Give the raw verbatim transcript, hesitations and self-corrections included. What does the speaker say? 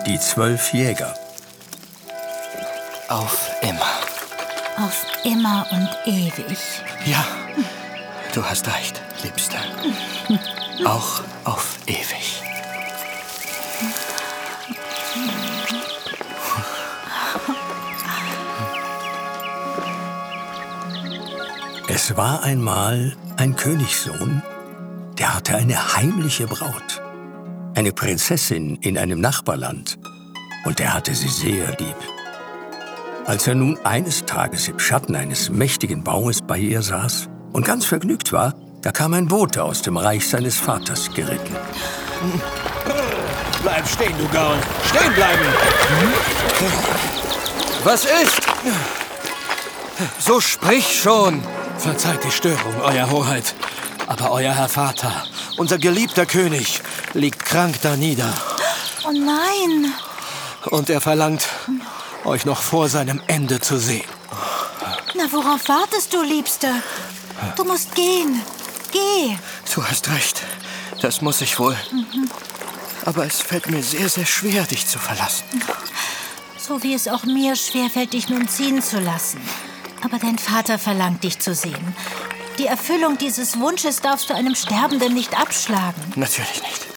Die zwölf Jäger. Auf immer. Auf immer und ewig. Ja, du hast recht, Liebste. Auch auf ewig. Es war einmal ein Königssohn, der hatte eine heimliche Braut. Eine Prinzessin in einem Nachbarland. Und er hatte sie sehr lieb. Als er nun eines Tages im Schatten eines mächtigen Baumes bei ihr saß und ganz vergnügt war, da kam ein Bote aus dem Reich seines Vaters geritten. Bleib stehen, du Gaul. Stehen bleiben. Was ist? So sprich schon. Verzeiht die Störung, Euer Hoheit. Aber euer Herr Vater, unser geliebter König, liegt krank da nieder. Oh nein! Und er verlangt, euch noch vor seinem Ende zu sehen. Na, worauf wartest du, Liebster? Du musst gehen. Geh. Du hast recht. Das muss ich wohl. Mhm. Aber es fällt mir sehr, sehr schwer, dich zu verlassen. So wie es auch mir schwerfällt, dich nun ziehen zu lassen. Aber dein Vater verlangt, dich zu sehen. Die Erfüllung dieses Wunsches darfst du einem Sterbenden nicht abschlagen. Natürlich nicht.